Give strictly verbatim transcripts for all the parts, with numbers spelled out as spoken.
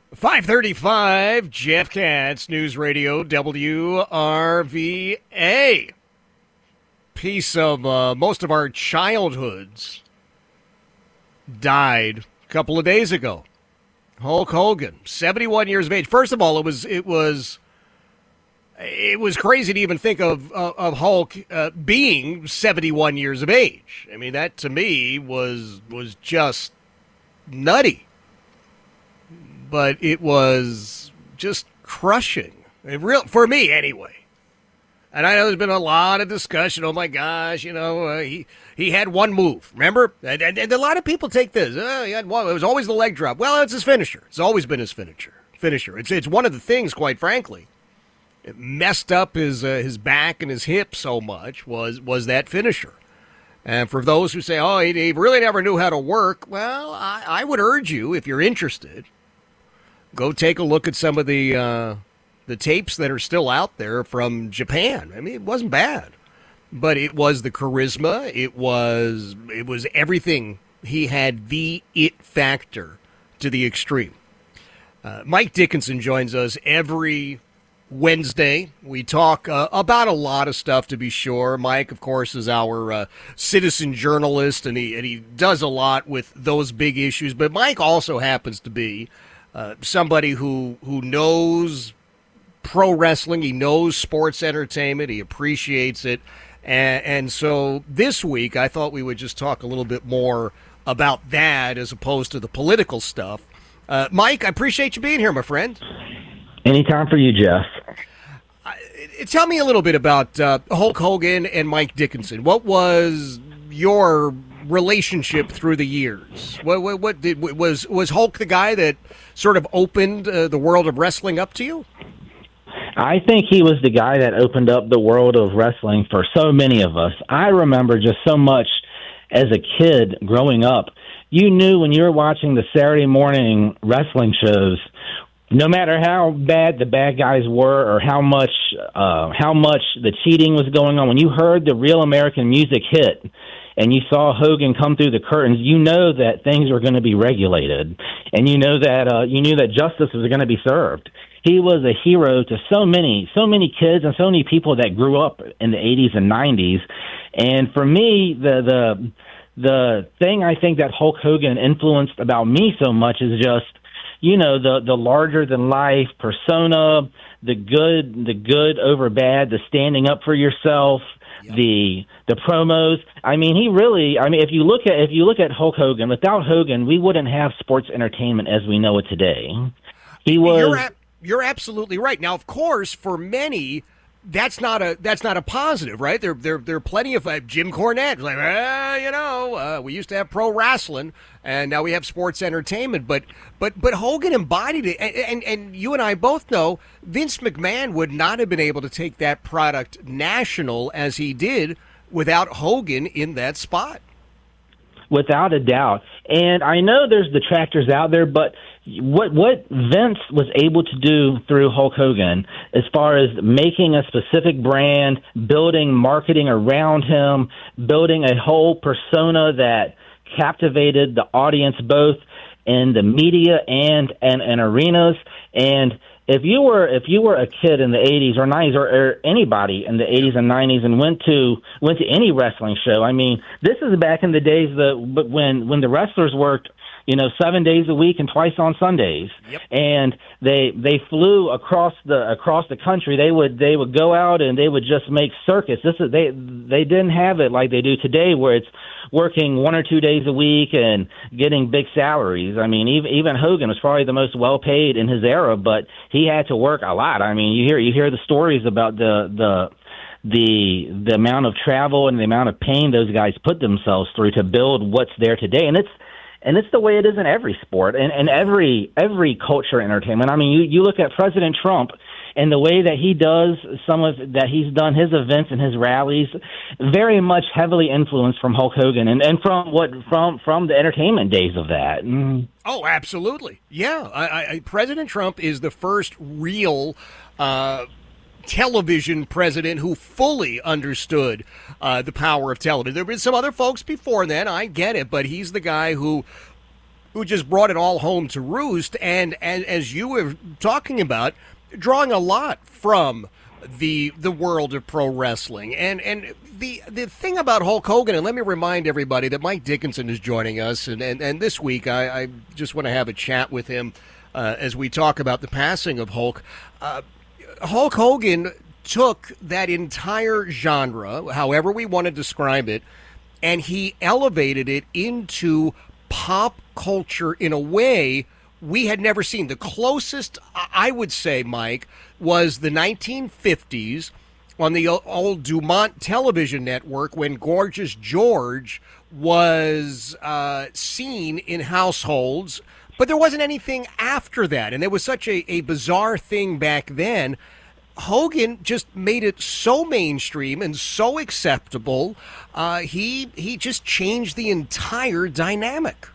five thirty-five, Jeff Katz, News Radio, W R V A. Piece of uh, most of our childhoods died a couple of days ago. Hulk Hogan, seventy-one years of age. First of all, it was it was it was crazy to even think of of, of Hulk uh, being seventy-one years of age. I mean, that to me was was just nutty. But it was just crushing, it real for me anyway. And I know there's been a lot of discussion. Oh my gosh, you know, uh, he he had one move. Remember, and, and, and a lot of people take this. Oh, he had one. It was always the leg drop. Well, it's his finisher. It's always been his finisher. Finisher. It's it's one of the things, quite frankly, it messed up his uh, his back and his hip so much was was that finisher. And for those who say, oh, he, he really never knew how to work, well, I, I would urge you, if you're interested, go take a look at some of the uh, the tapes that are still out there from Japan. I mean, it wasn't bad, but it was the charisma. It was it was everything. He had the it factor to the extreme. Uh, Mike Dickinson joins us every Wednesday. We talk uh, about a lot of stuff, to be sure. Mike, of course, is our uh, citizen journalist, and he and he does a lot with those big issues. But Mike also happens to be Uh, somebody who who knows pro wrestling, he knows sports entertainment, he appreciates it, and, and so this week I thought we would just talk a little bit more about that as opposed to the political stuff. Uh, Mike, I appreciate you being here, my friend. Anytime for you, Jeff. Uh, tell me a little bit about uh, Hulk Hogan and Mike Dickinson. What was your relationship through the years? What, what, what did was was Hulk the guy that sort of opened uh, the world of wrestling up to you? I think he was the guy that opened up the world of wrestling for so many of us. I remember just so much as a kid growing up. You knew when you were watching the Saturday morning wrestling shows, no matter how bad the bad guys were or how much uh, how much the cheating was going on, when you heard the Real American music hit and you saw Hogan come through the curtains, you know that things were going to be regulated, and you know that uh, you knew that justice was going to be served. He was a hero to so many, so many kids and so many people that grew up in the eighties and nineties. And for me, the the the thing I think that Hulk Hogan influenced about me so much is just, you know, the the larger than life persona, the good the good over bad, the standing up for yourself. Yep. The the promos. I mean, he really. I mean, if you look at if you look at Hulk Hogan, without Hogan, we wouldn't have sports entertainment as we know it today. He was. You're, a, you're absolutely right. Now, of course, for many, that's not a that's not a positive, right? There there there are plenty of uh, Jim Cornette, like, well, you know, uh, we used to have pro wrestling, and now we have sports entertainment. But but but Hogan embodied it, and, and and you and I both know Vince McMahon would not have been able to take that product national as he did without Hogan in that spot. Without a doubt. And I know there's detractors out there, but what what Vince was able to do through Hulk Hogan, as far as making a specific brand, building marketing around him, building a whole persona that captivated the audience both in the media and and, and arenas. And if you were if you were a kid in the eighties or nineties or, or anybody in the eighties and nineties and went to went to any wrestling show, I mean, this is back in the days that when when the wrestlers worked, you know, seven days a week and twice on Sundays. Yep. And they they flew across the across the country. They would they would go out and they would just make circus. This is they they didn't have it like they do today, where it's working one or two days a week and getting big salaries. I mean, even even Hogan was probably the most well paid in his era, but he had to work a lot. I mean, you hear you hear the stories about the the the the amount of travel and the amount of pain those guys put themselves through to build what's there today. And it's And it's the way it is in every sport and, and every every culture entertainment. I mean, you, you look at President Trump and the way that he does some of that he's done his events and his rallies, very much heavily influenced from Hulk Hogan and, and from what from from the entertainment days of that. Mm. Oh, absolutely. Yeah. I, I, President Trump is the first real uh television president who fully understood uh, the power of television. There have been some other folks before then, I get it, but he's the guy who who just brought it all home to roost. And, and as you were talking about, drawing a lot from the the world of pro wrestling. And and the the thing about Hulk Hogan, and let me remind everybody that Mike Dickinson is joining us, and, and, and this week I, I just want to have a chat with him uh, as we talk about the passing of Hulk. Uh, Hulk Hogan took that entire genre, however we want to describe it, and he elevated it into pop culture in a way we had never seen. The closest, I would say, Mike, was the nineteen fifties on the old Dumont television network when Gorgeous George was uh, seen in households, but there wasn't anything after that. And there was such a, a bizarre thing back then. Hogan just made it so mainstream and so acceptable. Uh, he he just changed the entire dynamic.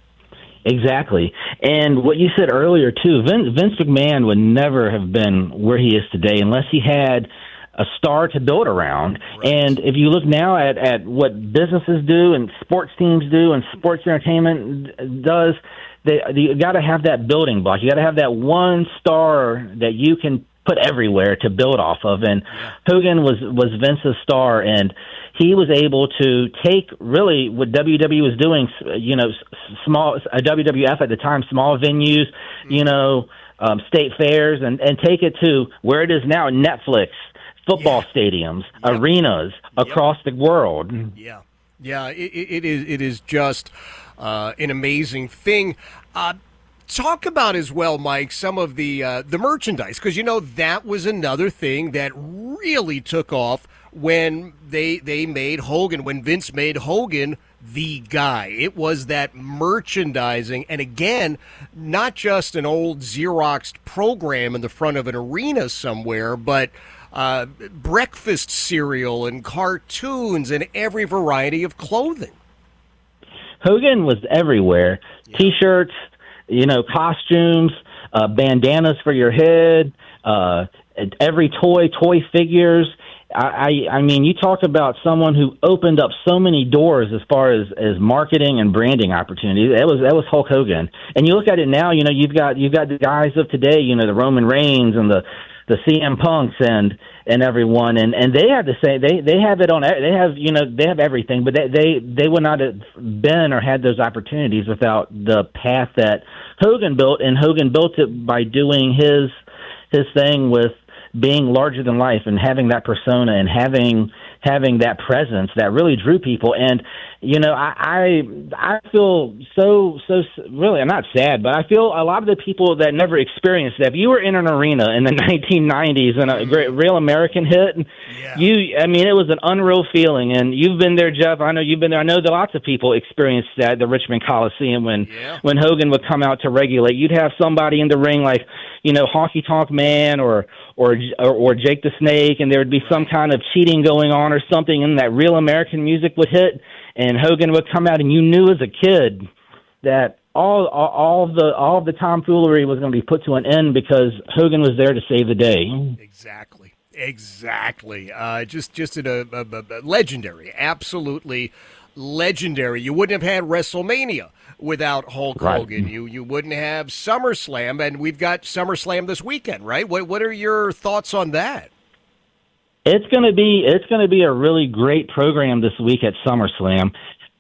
Exactly. And what you said earlier, too, Vince, Vince McMahon would never have been where he is today unless he had a star to build around. Right. And if you look now at, at what businesses do and sports teams do and sports entertainment does, they, you got to have that building block. You got to have that one star that you can put everywhere to build off of. And yeah. Hogan was, was Vince's star, and he was able to take really what W W E was doing, you know, small uh, W W F at the time, small venues, mm-hmm. you know, um, state fairs, and, and take it to where it is now, Netflix, football yeah. stadiums, yep. arenas across yep. the world. Yeah, yeah, it, it is. It is just uh, an amazing thing. Uh, Talk about as well, Mike, some of the uh, the merchandise, because you know that was another thing that really took off when they they made Hogan, when Vince made Hogan the guy. It was that merchandising, and again, not just an old Xeroxed program in the front of an arena somewhere, but uh, breakfast cereal and cartoons and every variety of clothing. Hogan was everywhere. Yeah. T-shirts, you know, costumes, uh, bandanas for your head, uh, every toy, toy figures. I, I, I mean, you talk about someone who opened up so many doors as far as, as marketing and branding opportunities. That was that was Hulk Hogan. And you look at it now, you know, you've got you've got the guys of today, you know, the Roman Reigns and the the C M Punks and and everyone, and, and they have the same. They they have it on. They have you know they have everything, but they they they would not have been or had those opportunities without the path that Hogan built. And Hogan built it by doing his his thing with being larger than life and having that persona and having having that presence that really drew people. And you know, I I, I feel so so really I'm not sad, but I feel a lot of the people that never experienced that. If you were in an arena in the nineteen nineties and a great real American hit, yeah. you I mean it was an unreal feeling. And you've been there, Jeff. I know you've been there. I know that lots of people experienced that at the Richmond Coliseum when yeah. when Hogan would come out to regulate. You'd have somebody in the ring like, you know, Honky Tonk Man or or or, or Jake the Snake, and there would be some kind of cheating going on or something, and that real American music would hit, and Hogan would come out, and you knew as a kid that all all, all of the all of the tomfoolery was going to be put to an end because Hogan was there to save the day. Exactly, exactly. Uh, just just a, a, a legendary, absolutely legendary. You wouldn't have had WrestleMania without Hulk right. Hogan. You you wouldn't have SummerSlam, and we've got SummerSlam this weekend, right? What what are your thoughts on that? It's gonna be it's gonna be a really great program this week at SummerSlam.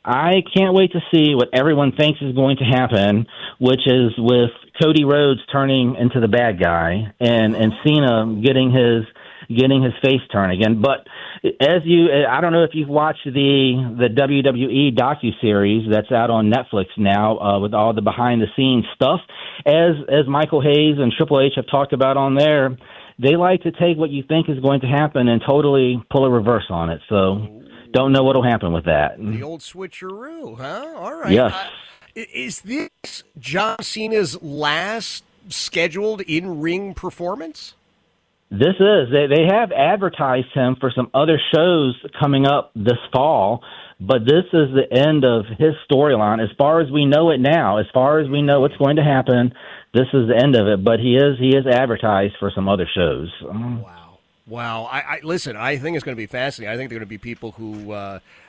I can't wait to see what everyone thinks is going to happen, which is with Cody Rhodes turning into the bad guy and and Cena getting his getting his face turned again. But as you, I don't know if you've watched the the W W E docuseries that's out on Netflix now uh, with all the behind the scenes stuff. As as Michael Hayes and Triple H have talked about on there, they like to take what you think is going to happen and totally pull a reverse on it. So don't know what will happen with that. The old switcheroo, huh? All right. Yes. Uh, is this John Cena's last scheduled in-ring performance? This is. They, they have advertised him for some other shows coming up this fall, but this is the end of his storyline. As far as we know it now, as far as we know what's going to happen, this is the end of it. But he is he is advertised for some other shows. Wow. Wow. I, I listen, I think it's going to be fascinating. I think there are going to be people who uh,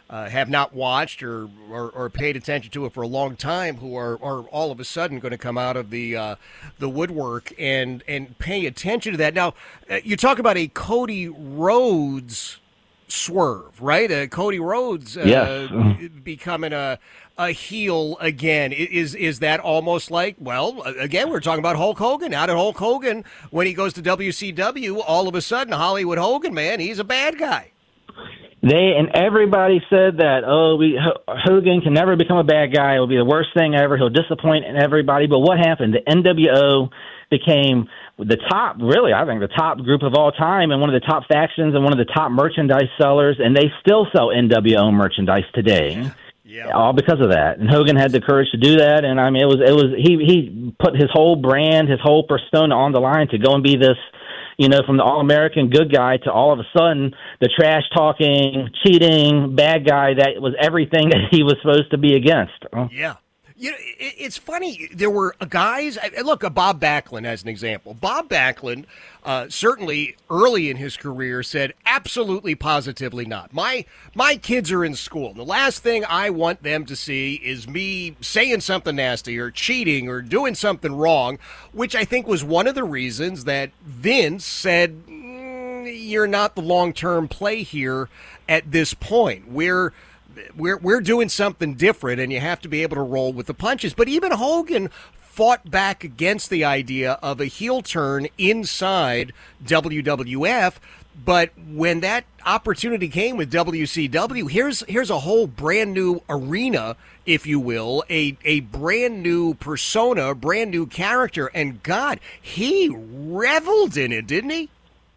uh, have not watched or, or, or paid attention to it for a long time who are, are all of a sudden going to come out of the uh, the woodwork and, and pay attention to that. Now, uh, you talk about a Cody Rhodes swerve, right? Uh, Cody Rhodes uh, yes. becoming a a heel again. Is is that almost like, well, again, we're talking about Hulk Hogan. How did Hulk Hogan, when he goes to W C W, all of a sudden Hollywood Hogan, man, he's a bad guy. They and everybody said that, oh, we Hogan can never become a bad guy. It'll be the worst thing ever. He'll disappoint everybody. But what happened? The N W O became the top, really, I think, the top group of all time and one of the top factions and one of the top merchandise sellers, and they still sell N W O merchandise today. Yeah. All because of that. And Hogan had the courage to do that, and I mean, it was it was he he put his whole brand, his whole persona on the line to go and be this, you know, from the all-American good guy to all of a sudden the trash-talking, cheating, bad guy that was everything that he was supposed to be against. Yeah. You know, it's funny. There were guys. Look, a Bob Backlund as an example. Bob Backlund, uh, certainly early in his career, said absolutely, positively not. My my kids are in school. The last thing I want them to see is me saying something nasty or cheating or doing something wrong, which I think was one of the reasons that Vince said, mm, "You're not the long-term play here at this point. We're." We're we're doing something different, and you have to be able to roll with the punches. But even Hogan fought back against the idea of a heel turn inside W W F. But when that opportunity came with W C W, here's here's a whole brand new arena, if you will, a a brand new persona, a brand new character, and God, he reveled in it, didn't he?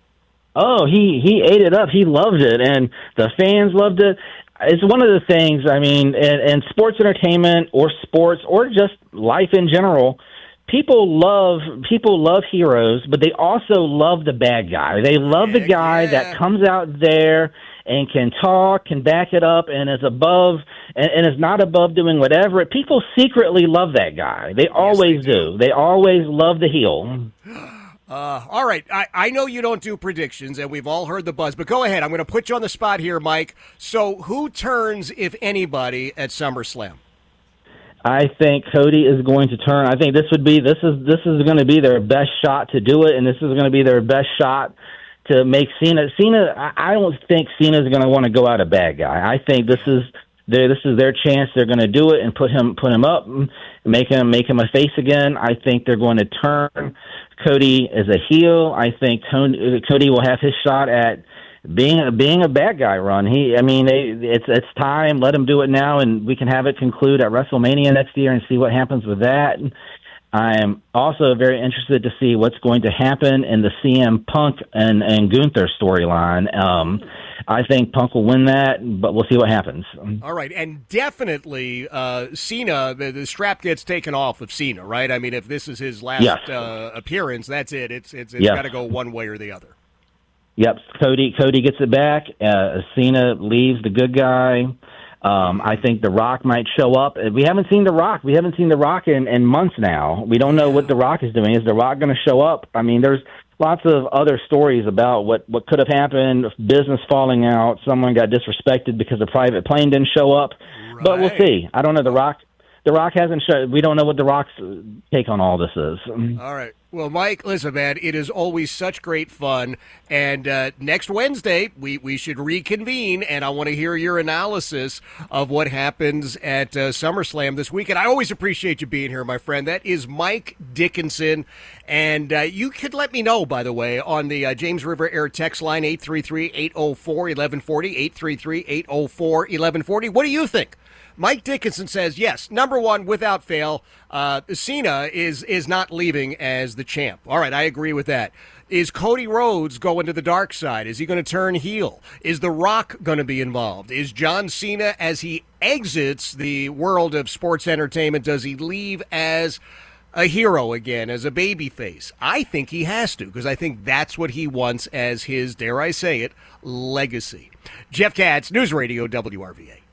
Oh, he he ate it up. He loved it, and the fans loved it. It's one of the things, I mean, in, in sports entertainment or sports or just life in general, people love people love heroes, but they also love the bad guy. They love the guy yeah. that comes out there and can talk, can back it up, and is above and, and is not above doing whatever. People secretly love that guy. They always yes, they do. do. They always love the heel. Uh, all right, I, I know you don't do predictions, and we've all heard the buzz, but go ahead. I'm going to put you on the spot here, Mike. So who turns, if anybody, at SummerSlam? I think Cody is going to turn. I think this would be this is this is going to be their best shot to do it, and this is going to be their best shot to make Cena. Cena, I, I don't think Cena is going to want to go out a bad guy. I think this is their this is their chance. They're going to do it and put him put him up, make him make him a face again. I think they're going to turn Cody as a heel. I think Tony, Cody will have his shot at being a, being a bad guy run. He, I mean, they, it's it's time. Let him do it now, and we can have it conclude at WrestleMania next year and see what happens with that. I am also very interested to see what's going to happen in the C M Punk and, and Gunther storyline. Um, I think Punk will win that, but we'll see what happens. All right, and definitely uh, Cena, the, the strap gets taken off of Cena, right? I mean, if this is his last yes. uh, appearance, that's it. It's it's, it's yes. got to go one way or the other. Yep, Cody Cody gets it back. Uh, Cena leaves the good guy. Um, I think The Rock might show up. We haven't seen The Rock. We haven't seen The Rock in, in months now. We don't know what The Rock is doing. Is The Rock going to show up? I mean, there's lots of other stories about what, what could have happened, business falling out, someone got disrespected because a private plane didn't show up. Right. But we'll see. I don't know. The Rock The Rock hasn't showed. We don't know what The Rock's take on all this is. All right. Well, Mike, listen, man, it is always such great fun. And uh, next Wednesday, we, we should reconvene, and I want to hear your analysis of what happens at uh, SummerSlam this weekend. I always appreciate you being here, my friend. That is Mike Dickinson. And uh, you could let me know, by the way, on the uh, James River Air text line, eight three three, eight oh four, eleven forty, eight three three, eight oh four, eleven forty. What do you think? Mike Dickinson says, yes, number one, without fail, uh, Cena is is not leaving as the champ. All right, I agree with that. Is Cody Rhodes going to the dark side? Is he going to turn heel? Is The Rock going to be involved? Is John Cena, as he exits the world of sports entertainment, does he leave as a hero again, as a babyface? I think he has to, because I think that's what he wants as his, dare I say it, legacy. Jeff Katz, News Radio W R V A.